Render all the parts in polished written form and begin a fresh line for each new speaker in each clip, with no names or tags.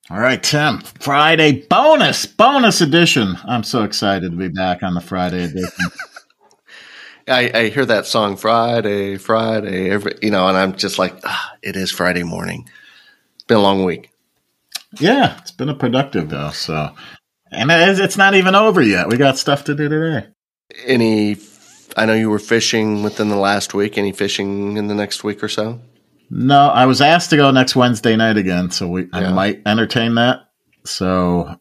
All right, Tim. Friday bonus edition. I'm so excited to be back on the Friday edition.
I hear that song Friday, and I'm just like, it is Friday morning. It's been a long week.
Yeah, it's been a productive though. So, and it's not even over yet. We got stuff to do today.
I know you were fishing within the last week. Any fishing in the next week or so?
No, I was asked to go next Wednesday night again, so I might entertain that. So,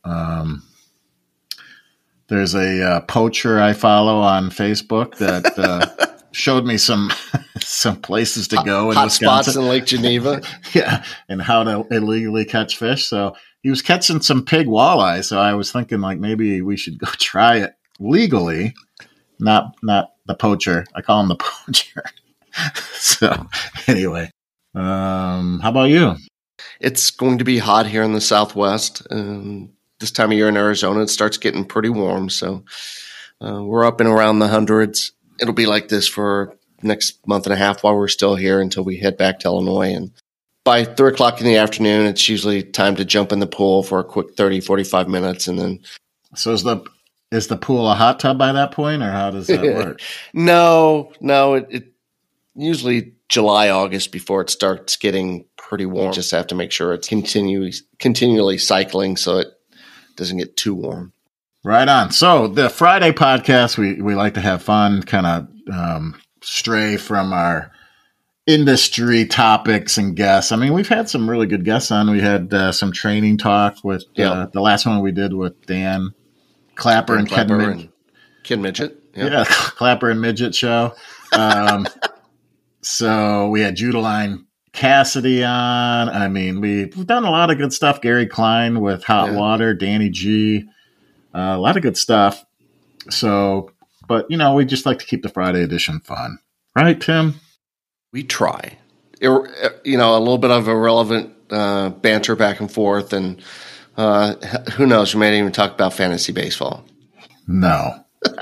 there's a poacher I follow on Facebook that showed me some places to go in
hot
Wisconsin.
Spots in Lake Geneva.
Yeah, and how to illegally catch fish. So he was catching some pig walleye. So I was thinking like maybe we should go try it legally, not the poacher. I call him the poacher. So anyway, how about you?
It's going to be hot here in the Southwest. This time of year in Arizona, it starts getting pretty warm. So we're up and around the hundreds. It'll be like this for next month and a half while we're still here until we head back to Illinois. And by 3 o'clock in the afternoon, it's usually time to jump in the pool for a quick 30, 45 minutes. And then.
So is the pool a hot tub by that point, or how does that work?
No, it usually July, August before it starts getting pretty warm. You just have to make sure it's continually cycling so it doesn't get too warm.
Right on. So the Friday podcast, we like to have fun, kind of stray from our industry topics and guests. I mean, we've had some really good guests on. We had some training talk with the last one we did with Dan Clapper and
Ken Midget.
Yeah, Clapper and Midget show. So we had Judeline Cassidy on. I mean, we've done a lot of good stuff. Gary Klein with Hot Water, Danny G, a lot of good stuff. So, but we just like to keep the Friday edition fun, right, Tim?
We try. A little bit of irrelevant banter back and forth, and who knows? We may even talk about fantasy baseball.
No.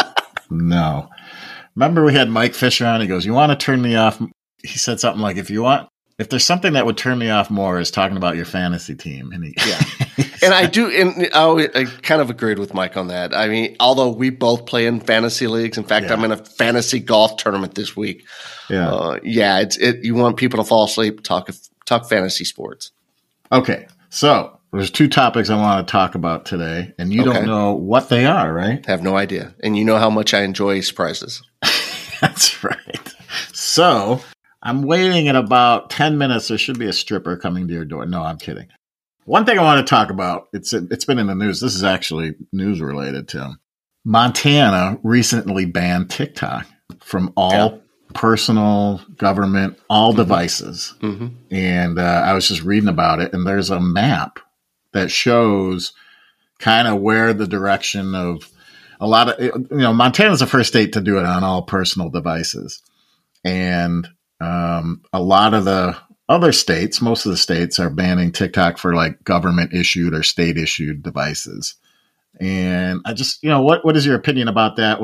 Remember we had Mike Fisher on? He goes, "You want to turn me off?" He said something like, if there's something that would turn me off more is talking about your fantasy team. And
and I do, and I kind of agreed with Mike on that. I mean, although we both play in fantasy leagues, in fact, I'm in a fantasy golf tournament this week.
Yeah.
You want people to fall asleep, talk fantasy sports.
Okay. So there's two topics I want to talk about today, and you don't know what they are, right?
Have no idea. And you know how much I enjoy surprises.
That's right. So I'm waiting in about 10 minutes. There should be a stripper coming to your door. No, I'm kidding. One thing I want to talk about, it's been in the news. This is actually news related, Tim. Montana recently banned TikTok from all personal, government, all devices. Mm-hmm. And I was just reading about it, and there's a map that shows kind of where the direction of a lot of, Montana's the first state to do it on all personal devices. And a lot of the other states, most of the states are banning TikTok for like government issued or state issued devices. And I just, what is your opinion about that?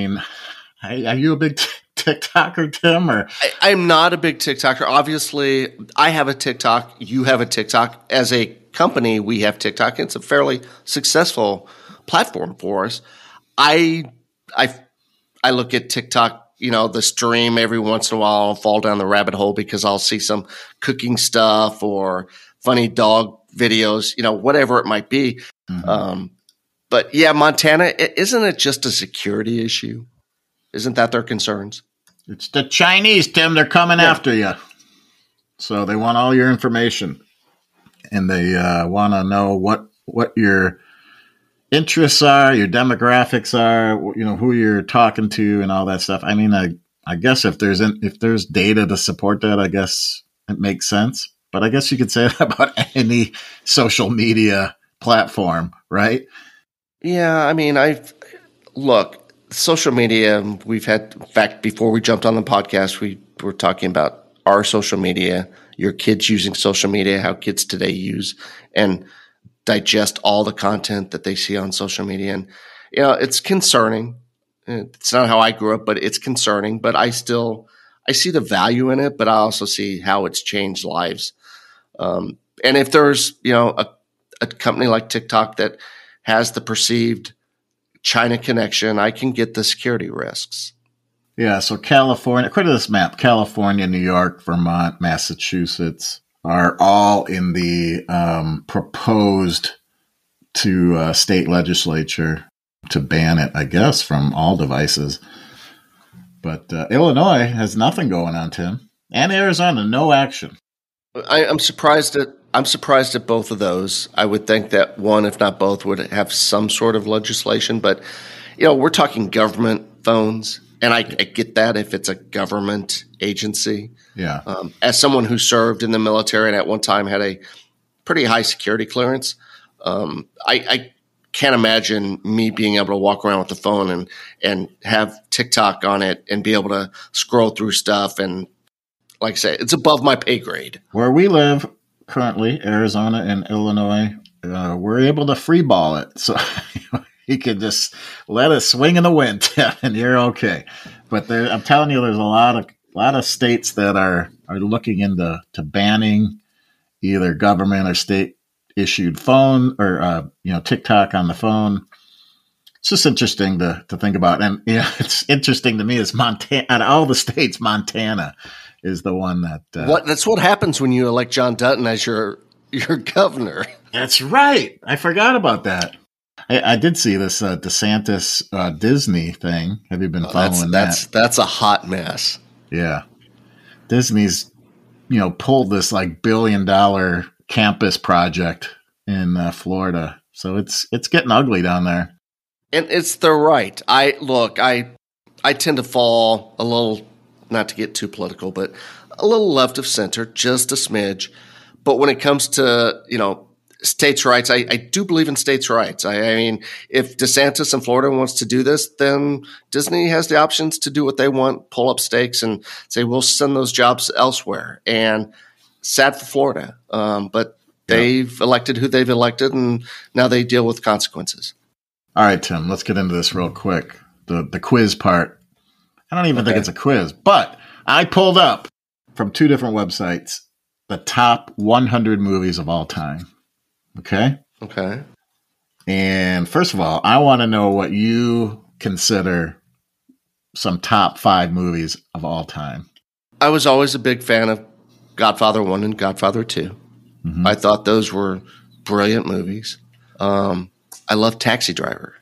Are you a big TikToker, Tim? Or
I'm not a big TikToker. Obviously, I have a TikTok. You have a TikTok. As a company, we have TikTok. It's a fairly successful platform for us. I look at TikTok, the stream every once in a while. I'll fall down the rabbit hole because I'll see some cooking stuff or funny dog videos, whatever it might be. Mm-hmm. But yeah, Montana, isn't it just a security issue? Isn't that their concerns?
It's the Chinese, Tim. They're coming after you. So they want all your information, and they want to know what your interests are, your demographics are, who you're talking to, and all that stuff. I mean, I guess if there's data to support that, I guess it makes sense. But I guess you could say that about any social media platform, right?
Yeah, I mean, look, social media, we've had, in fact, before we jumped on the podcast, we were talking about our social media, your kids using social media, how kids today use and digest all the content that they see on social media. And, it's concerning. It's not how I grew up, but it's concerning. But I see the value in it, but I also see how it's changed lives. And if there's, a company like TikTok that has the perceived China connection, I can get the security risks.
Yeah, so California, according to this map, California, New York, Vermont, Massachusetts are all in the proposed to state legislature to ban it, I guess, from all devices. But Illinois has nothing going on, Tim, and Arizona, no action.
I'm surprised at both of those. I would think that one, if not both, would have some sort of legislation. But we're talking government phones, and I get that if it's a government agency.
Yeah.
As someone who served in the military and at one time had a pretty high security clearance, I can't imagine me being able to walk around with the phone and have TikTok on it and be able to scroll through stuff. And like I say, it's above my pay grade.
Where we live currently, Arizona and Illinois, we're able to free ball it. So you can just let it swing in the wind and you're okay. But I'm telling you, there's a lot of states that are looking into banning either government or state issued phone or TikTok on the phone. It's just interesting to think about. And it's interesting to me is Montana, out of all the states, Montana is the one that
that's what happens when you elect John Dutton as your governor.
That's right. I forgot about that. I did see this DeSantis Disney thing. Have you been following that?
That's a hot mess.
Yeah. Disney's pulled this like $1 billion campus project in Florida. So it's getting ugly down there.
And it's the right. I tend to fall a little, not to get too political, but a little left of center, just a smidge. But when it comes to, states' rights, I do believe in states' rights. I mean, if DeSantis in Florida wants to do this, then Disney has the options to do what they want, pull up stakes and say, we'll send those jobs elsewhere. And sad for Florida. But they've elected who they've elected, and now they deal with consequences.
All right, Tim, let's get into this real quick. The quiz part. I don't even think it's a quiz, but I pulled up from 2 different websites the top 100 movies of all time. Okay?
Okay.
And first of all, I want to know what you consider some top 5 movies of all time.
I was always a big fan of Godfather 1 and Godfather 2. Mm-hmm. I thought those were brilliant movies. I love Taxi Driver.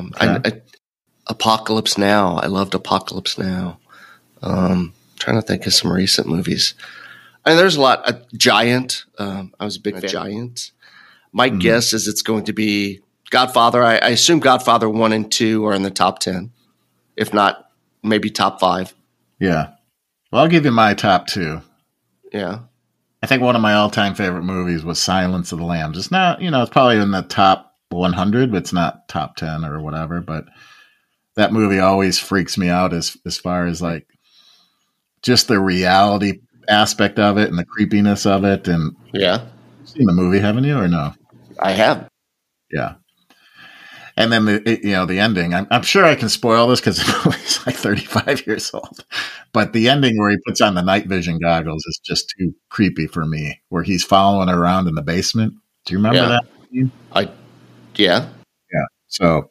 Apocalypse Now. I loved Apocalypse Now. Trying to think of some recent movies. I mean, there's a lot. Giant. I was a big fan of Giant. My guess is it's going to be Godfather. I assume Godfather 1 and 2 are in the top 10. If not, maybe top 5.
Yeah. Well, I'll give you my top 2.
Yeah.
I think one of my all-time favorite movies was Silence of the Lambs. It's not, it's probably in the top 100, but it's not top 10 or whatever. But that movie always freaks me out as far as like just the reality aspect of it and the creepiness of it. And
yeah,
you've seen the movie, haven't you, or no?
I have.
Yeah. And then the ending. I'm sure I can spoil this because the movie's like 35 years old. But the ending where he puts on the night vision goggles is just too creepy for me. Where he's following around in the basement. Do you remember that?
Yeah.
Yeah. So,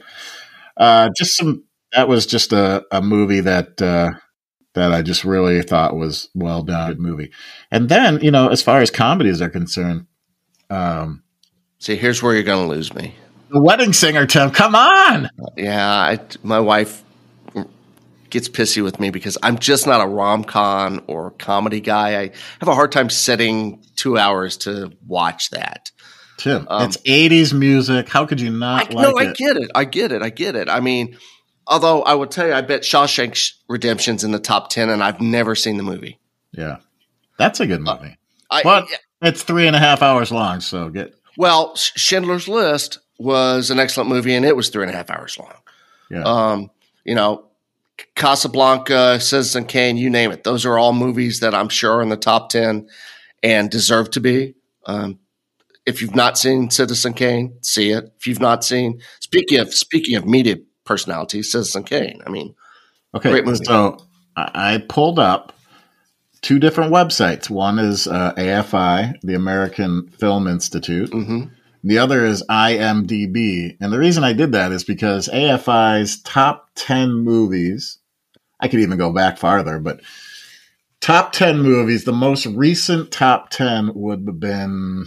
that was just a movie that I just really thought was well done. Good movie. And then as far as comedies are concerned,
see, here's where you're going to lose me.
The Wedding Singer, Tim. Come on.
Yeah, my wife gets pissy with me because I'm just not a rom-com or comedy guy. I have a hard time sitting 2 hours to watch that.
Tim, it's 80s music. How could you not like it?
No, I get it. I mean, although I will tell you, I bet Shawshank Redemption's in the top 10, and I've never seen the movie.
Yeah. That's a good movie. But it's 3.5 hours long, so
Well, Schindler's List was an excellent movie, and it was 3.5 hours long. Yeah. Casablanca, Citizen Kane, you name it. Those are all movies that I'm sure are in the top 10 and deserve to be. If you've not seen Citizen Kane, see it. If you've not seen, speaking of media personalities, Citizen Kane. I mean, great movie.
So I pulled up 2 different websites. One is AFI, the American Film Institute.
Mm-hmm.
The other is IMDb. And the reason I did that is because AFI's top 10 movies, I could even go back farther, but top 10 movies, the most recent top 10 would have been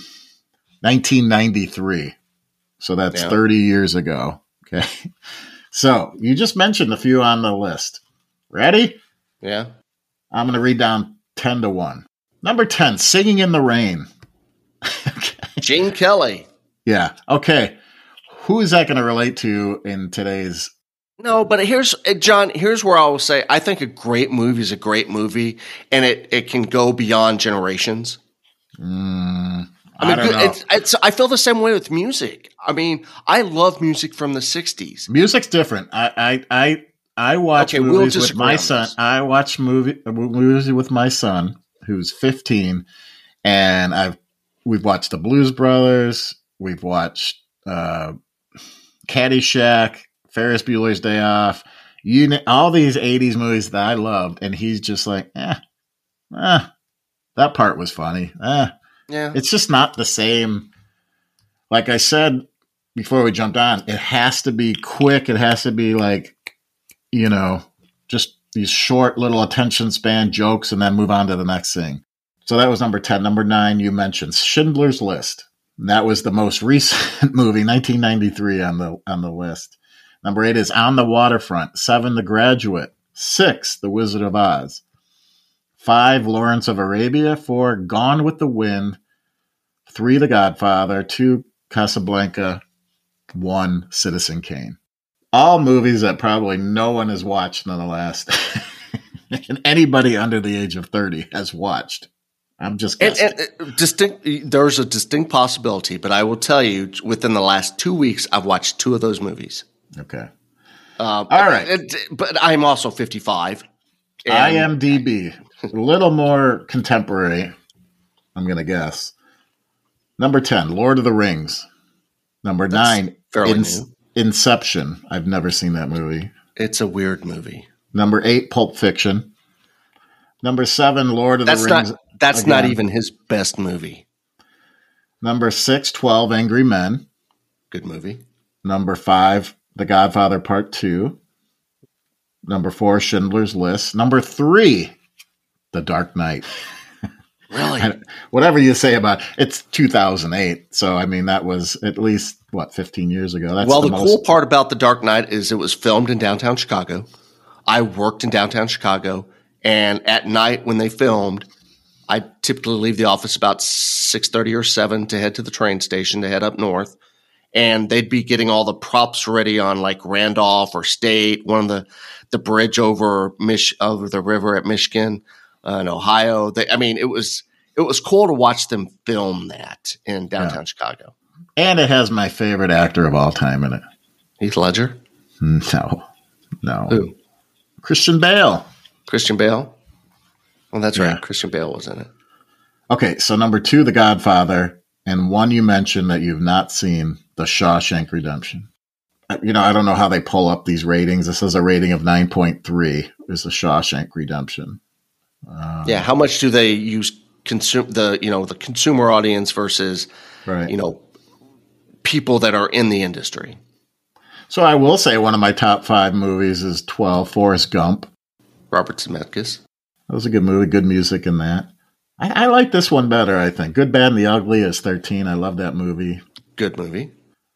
1993. So that's 30 years ago. Okay. So you just mentioned a few on the list. Ready?
Yeah.
I'm going to read down 10 to 1. Number 10, Singing in the Rain.
Okay. Gene Kelly.
Yeah. Okay. Who is that going to relate to in today's?
No, but here's where I will say I think a great movie is a great movie, and it can go beyond generations.
I don't know.
I feel the same way with music. I mean, I love music from the 60s.
Music's different. I watch movies with my son. I watch movies with my son, who's 15, and we've watched the Blues Brothers. We've watched Caddyshack, Ferris Bueller's Day Off. All these 80s movies that I loved, and he's just like, that part was funny.
Yeah.
It's just not the same. Like I said before we jumped on, it has to be quick. It has to be like, just these short little attention span jokes and then move on to the next thing. So that was number 10. Number 9, you mentioned Schindler's List. And that was the most recent movie, 1993 on the list. Number 8 is On the Waterfront. 7, The Graduate. 6, The Wizard of Oz. 5, Lawrence of Arabia. 4, Gone with the Wind. 3, The Godfather. 2, Casablanca. 1, Citizen Kane. All movies that probably no one has watched in the last, and anybody under the age of 30 has watched. I'm just guessing.
There's a distinct possibility, but I will tell you, within the last 2 weeks, I've watched 2 of those movies.
Okay.
All right. But I'm also 55.
IMDb, a little more contemporary, I'm going to guess. Number 10, Lord of the Rings. Number 9,
fairly new.
Inception. I've never seen that movie.
It's a weird movie.
Number 8, Pulp Fiction. Number 7, Lord of the Rings.
That's not even his best movie.
Number 6, 12 Angry Men.
Good movie.
Number 5, The Godfather Part 2. Number 4, Schindler's List. Number 3, The Dark Knight.
Really?
Whatever you say about it's 2008. So, I mean, that was at least, 15 years ago. That's
the cool part about The Dark Knight is it was filmed in downtown Chicago. I worked in downtown Chicago. And at night when they filmed, I typically leave the office about 6:30 or 7 to head to the train station to head up north. And they'd be getting all the props ready on like Randolph or State, one of the bridge over the river at Michigan in Ohio. It was cool to watch them film that in downtown Chicago.
And it has my favorite actor of all time in it.
Heath Ledger?
No.
Who?
Christian Bale.
Christian Bale? Well, that's right. Christian Bale was in it.
Okay, so number 2, The Godfather, and 1 you mentioned that you've not seen, The Shawshank Redemption. I don't know how they pull up these ratings. This is a rating of 9.3 is The Shawshank Redemption.
How much do they use the consumer audience versus people that are in the industry?
So I will say one of my top 5 movies is 12, Forrest Gump.
Robert Zemeckis.
That was a good movie, good music in that. I like this one better, I think. Good, Bad, and the Ugly is 13. I love that movie.
Good movie.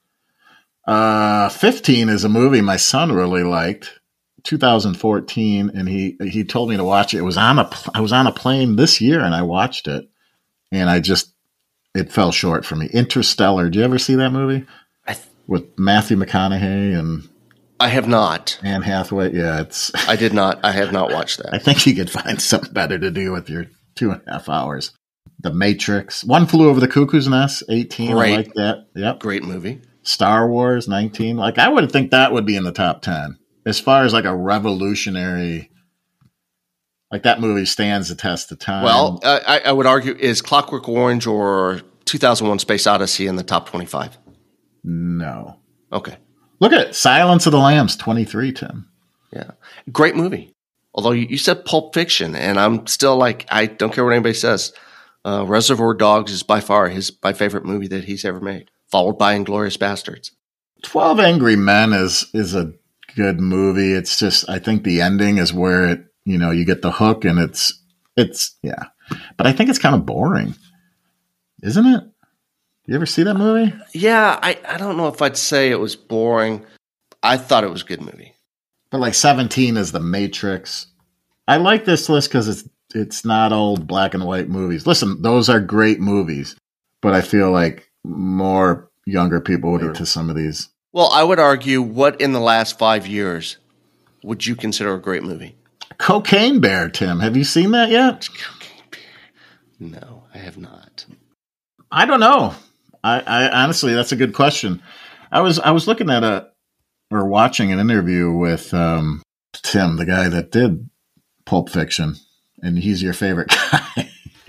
15 is a movie my son really liked, 2014, and he told me to watch it. I was on a plane this year, and I watched it, and it fell short for me. Interstellar. Did you ever see that movie? With Matthew McConaughey and
I have not.
Anne Hathaway. Yeah,
I did not. I have not watched that.
I think you could find something better to do with your 2.5 hours. The Matrix. One Flew Over the Cuckoo's Nest. 18. Great. I like that. Yep.
Great movie.
Star Wars. 19. Like I would think that would be in the top 10 as far as like a revolutionary. Like that movie stands the test of time.
Well, I would argue is Clockwork Orange or 2001: Space Odyssey in the top 25.
No.
Okay.
Look at it. Silence of the Lambs, 23, Tim.
Yeah. Great movie. Although you said Pulp Fiction, and I'm still like, I don't care what anybody says. Reservoir Dogs is by far my favorite movie that he's ever made. followed by Inglourious Bastards.
12 Angry Men is a good movie. It's just, I think the ending is where it, you get the hook, and it's yeah. But I think it's kind of boring, isn't it? You ever see that movie?
Yeah, I don't know if I'd say it was boring. I thought it was a good movie.
But like 17 is The Matrix. I like this list because it's not old black and white movies. Listen, those are great movies, but I feel like more younger people would get to some of these.
Well, I would argue, what in the last 5 years would you consider a great movie?
Cocaine Bear, Tim. Have you seen that yet?
Cocaine Bear. No, I have not.
I don't know. I honestly, that's a good question. I was looking at watching an interview with Tim, the guy that did Pulp Fiction, and he's your favorite guy.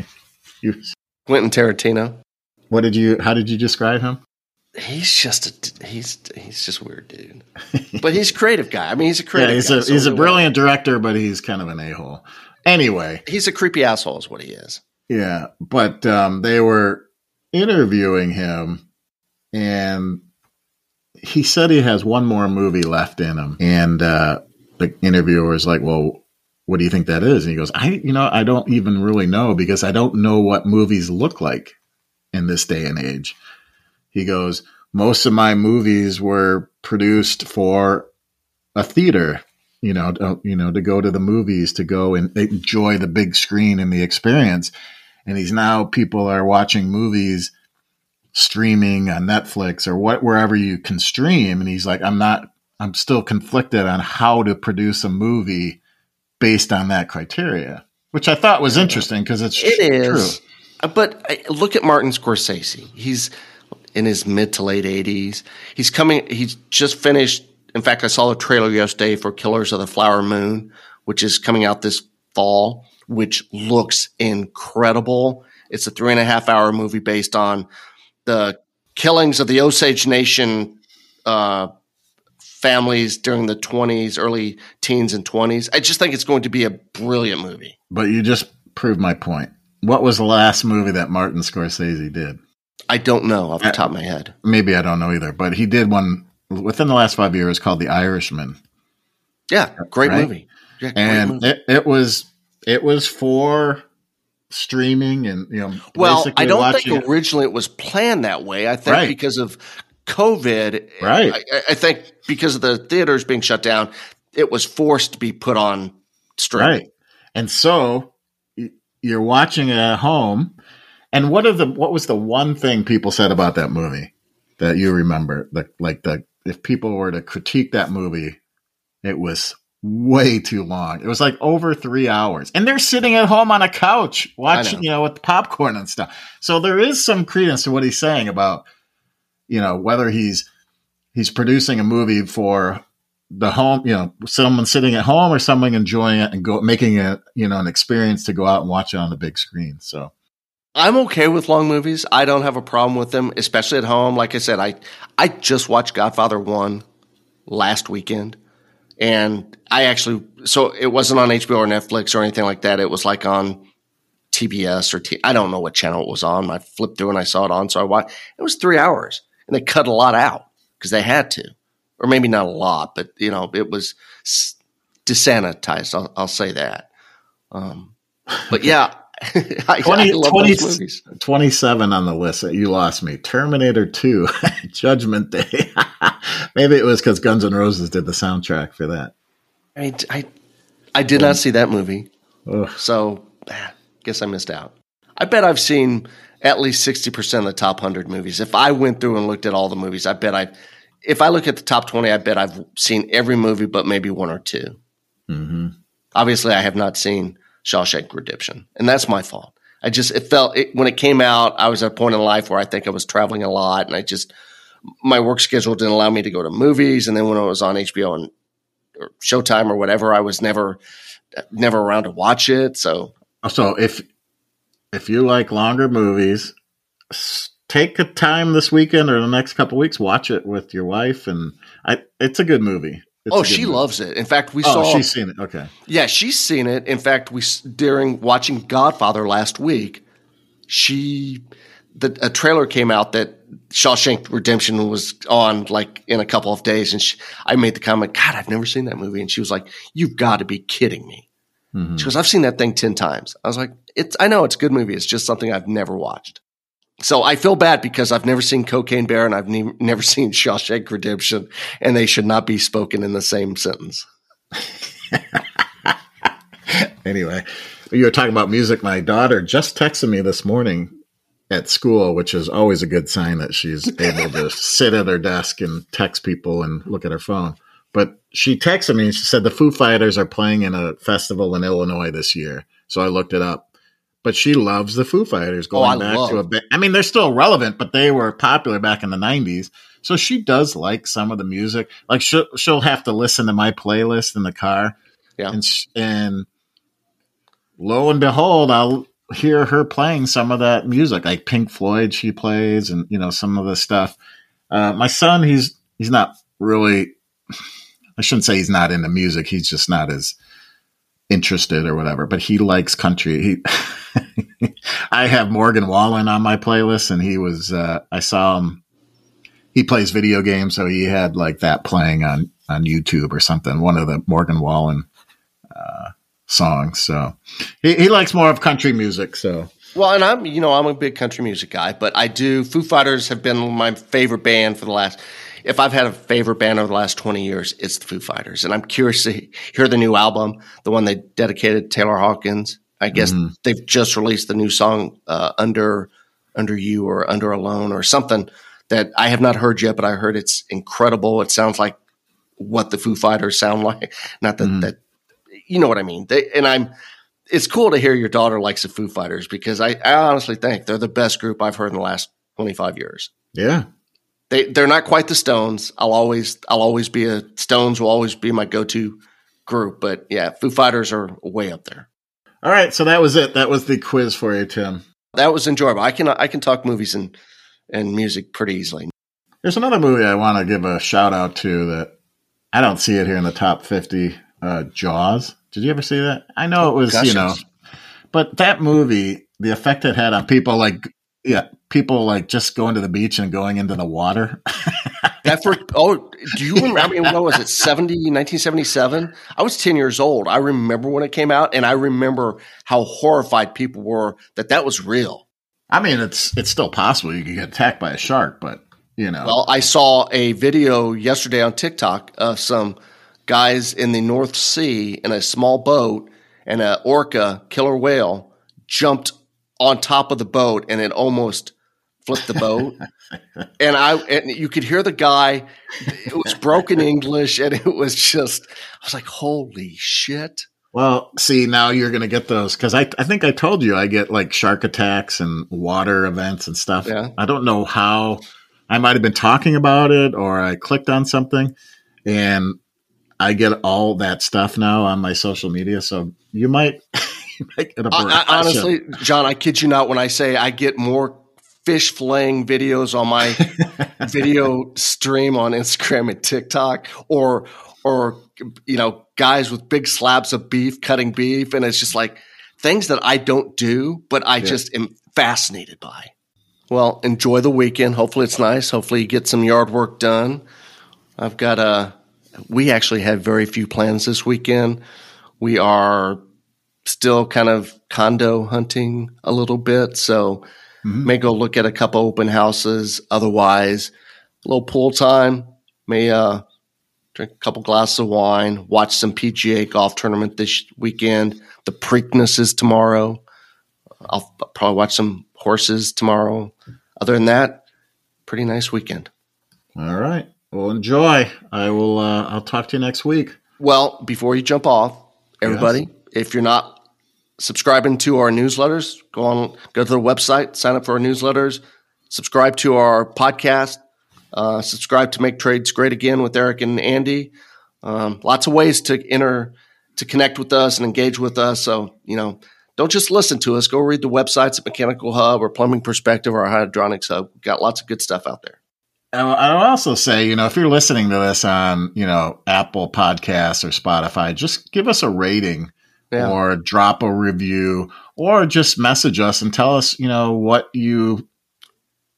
Quentin Tarantino.
How did you describe him?
He's just a weird dude, but he's a creative guy. I mean, he's a creative guy.
He's a brilliant director, but he's kind of an a-hole. Anyway,
he's a creepy asshole is what he is.
Yeah, but they were interviewing him, and he said he has one more movie left in him. And the interviewer was like, "Well, what do you think that is?" And he goes, I don't even really know, because I don't know what movies look like in this day and age." He goes, "Most of my movies were produced for a theater, to go to the movies, to go and enjoy the big screen and the experience. And people are watching movies streaming on Netflix or wherever you can stream." And he's like, I'm still conflicted on how to produce a movie based on that criteria, which I thought was interesting, because it is
true. But look at Martin Scorsese. He's in his mid to late 80s. He's just finished. In fact, I saw a trailer yesterday for Killers of the Flower Moon, which is coming out this fall, which looks incredible. It's a 3.5-hour movie based on the killings of the Osage Nation families during the 20s, early teens and 20s. I just think it's going to be a brilliant movie.
But you just proved my point. What was the last movie that Martin Scorsese did?
I don't know off the top of my head.
Maybe I don't know either, but he did one within the last 5 years called The Irishman.
Yeah, great movie. Yeah,
great movie. It was for streaming, and
well, I don't think originally it was planned that way. I think because of COVID, I think because of the theaters being shut down, it was forced to be put on streaming. Right.
And so you're watching it at home. And what was the one thing people said about that movie that you remember? If people were to critique that movie, it was way too long. It was like over 3 hours, and they're sitting at home on a couch watching, with popcorn and stuff. So there is some credence to what he's saying about, whether he's producing a movie for the home, someone sitting at home or someone enjoying it and making it, an experience to go out and watch it on the big screen. So
I'm okay with long movies. I don't have a problem with them, especially at home. Like I said, I just watched Godfather 1 last weekend. And so it wasn't on HBO or Netflix or anything like that. It was like on TBS or I don't know what channel it was on. I flipped through and I saw it on. So I watched. It was 3 hours, and they cut a lot out because they had to, or maybe not a lot, but it was desanitized. I'll say that. But yeah, I love those movies.
27 on the list. You lost me. Terminator 2, Judgment Day. Maybe it was because Guns N' Roses did the soundtrack for that.
I did not see that movie. Ugh. So guess I missed out. I bet I've seen at least 60% of the top 100 movies. If I went through and looked at all the movies, if I look at the top 20, I bet I've seen every movie but maybe one or two. Mm-hmm. Obviously, I have not seen Shawshank Redemption, and that's my fault. When it came out, I was at a point in life where I think I was traveling a lot, and my work schedule didn't allow me to go to movies. And then when I was on HBO or Showtime or whatever, I was never around to watch it. So if you like longer movies, take a time this weekend or the next couple of weeks, watch it with your wife, and it's a good movie. She loves it. In fact,
she's seen it. Okay.
Yeah, she's seen it. In fact, during watching Godfather last week, a trailer came out that Shawshank Redemption was on like in a couple of days. And I made the comment, God, I've never seen that movie. And she was like, you've got to be kidding me. Mm-hmm. She goes, I've seen that thing 10 times. I was like, I know it's a good movie. It's just something I've never watched. So I feel bad because I've never seen Cocaine Bear and I've never seen Shawshank Redemption, and they should not be spoken in the same sentence.
Anyway, you were talking about music. My daughter just texted me this morning at school, which is always a good sign that she's able to sit at her desk and text people and look at her phone. But she texted me and she said the Foo Fighters are playing in a festival in Illinois this year. So I looked it up. But she loves the Foo Fighters going back to a bit. I mean, they're still relevant, but they were popular back in the 90s. So she does like some of the music. Like she'll have to listen to my playlist in the car.
Yeah.
And lo and behold, I'll hear her playing some of that music, like Pink Floyd she plays, and some of the stuff. My son, he's not really, I shouldn't say he's not into music, he's just not as interested or whatever, but he likes country. I have Morgan Wallen on my playlist, and he was I saw him, he plays video games, so he had like that playing on YouTube or something, one of the Morgan Wallen songs. So he likes more of country music. So
well, and I'm a big country music guy, but Foo Fighters have been my favorite band for the last, if I've had a favorite band over the last 20 years, it's the Foo Fighters. And I'm curious to hear the new album, the one they dedicated to Taylor Hawkins. I guess they've just released the new song, Under You or Under Alone or something that I have not heard yet, but I heard it's incredible. It sounds like what the Foo Fighters sound like. Not that, you know what I mean? It's cool to hear your daughter likes the Foo Fighters, because I honestly think they're the best group I've heard in the last 25 years.
Yeah.
They're not quite the Stones. Stones will always be my go-to group, but yeah, Foo Fighters are way up there.
All right. So that was it. That was the quiz for you, Tim.
That was enjoyable. I can talk movies and music pretty easily.
There's another movie I want to give a shout out to that I don't see it here in the top 50. Jaws. Did you ever see that? I know it was, but that movie, the effect it had on people, people just going to the beach and going into the water. Do you remember? I mean, what was it? 1977? I was 10 years old. I remember when it came out, and I remember how horrified people were that was real. I mean, it's still possible you could get attacked by a shark, but
Well, I saw a video yesterday on TikTok of some guys in the North Sea in a small boat, and an orca killer whale jumped on top of the boat, and it almost flipped the boat. and you could hear the guy. It was broken English, and it was just, I was like, holy shit.
Well, see, now you're going to get those, because I think I told you I get like shark attacks and water events and stuff.
Yeah.
I don't know how. I might have been talking about it, or I clicked on something, and I get all that stuff now on my social media. So you might get a barrage.
Honestly, John, I kid you not when I say I get more fish filleting videos on my video stream on Instagram and TikTok, or guys with big slabs of beef cutting beef, and it's just like things that I don't do, but I just am fascinated by. Well, enjoy the weekend. Hopefully it's nice. Hopefully you get some yard work done. We actually have very few plans this weekend. We are still kind of condo hunting a little bit, so may go look at a couple open houses. Otherwise, a little pool time. May drink a couple glasses of wine. Watch some PGA golf tournament this weekend. The Preakness is tomorrow. I'll probably watch some horses tomorrow. Other than that, pretty nice weekend.
All right. Well, enjoy. I will. I'll talk to you next week.
Well, before you jump off, everybody, if you're not subscribing to our newsletters, go to the website, sign up for our newsletters, subscribe to our podcast, subscribe to Make Trades Great Again with Eric and Andy. Lots of ways to connect with us and engage with us. So, don't just listen to us. Go read the websites at Mechanical Hub or Plumbing Perspective or Hydronics Hub. We've got lots of good stuff out there.
I'll also say, if you're listening to this on, Apple Podcasts or Spotify, just give us a rating or drop a review, or just message us and tell us, what you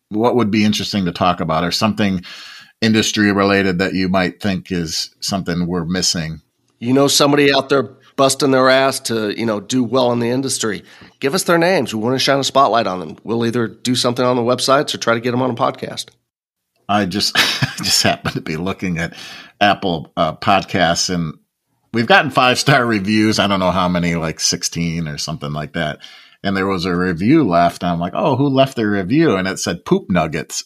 what would be interesting to talk about, or something industry related that you might think is something we're missing?
You know, somebody out there busting their ass to, do well in the industry. Give us their names. We want to shine a spotlight on them. We'll either do something on the websites or try to get them on a podcast.
I just happened to be looking at Apple podcasts, and we've gotten 5-star reviews. I don't know how many, like 16 or something like that. And there was a review left. And I'm like, oh, who left the review? And it said Poop Nuggets.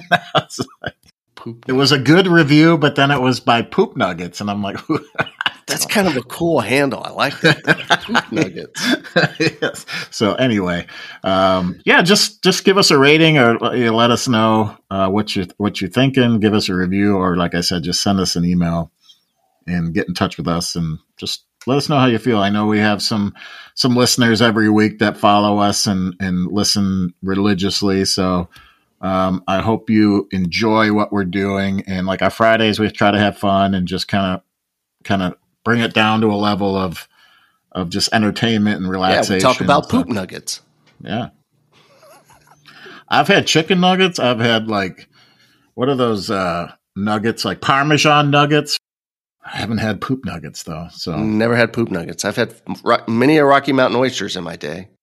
It was a good review, but then it was by Poop Nuggets. And I'm like,
that's kind of a cool handle. I like that. Poop Nuggets.
Yes. So anyway, just give us a rating, or let us know what you're thinking. Give us a review, or like I said, just send us an email and get in touch with us, and just let us know how you feel. I know we have some listeners every week that follow us and listen religiously. So I hope you enjoy what we're doing. And like our Fridays, we try to have fun and just kind of bring it down to a level of just entertainment and relaxation.
Yeah, we talk about poop nuggets.
Yeah. I've had chicken nuggets. I've had what are those nuggets, like Parmesan nuggets? I haven't had poop nuggets though. So
never had poop nuggets. I've had many Rocky Mountain oysters in my day.